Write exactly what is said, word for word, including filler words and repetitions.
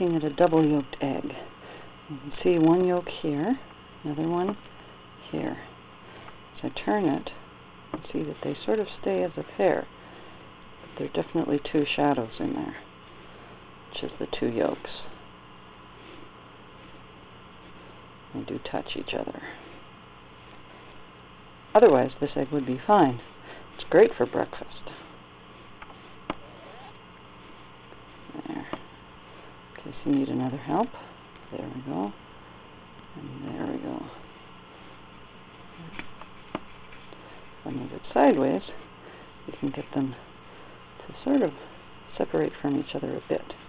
Looking at a double yolked egg. You can see one yolk here, another one here. As I turn it, you can see that they sort of stay as a pair, but there are definitely two shadows in there, which is the two yolks. They do touch each other. Otherwise, this egg would be fine. It's great for breakfast. There. In case you need another help. There we go. And there we go. If I move it sideways, you can get them to sort of separate from each other a bit.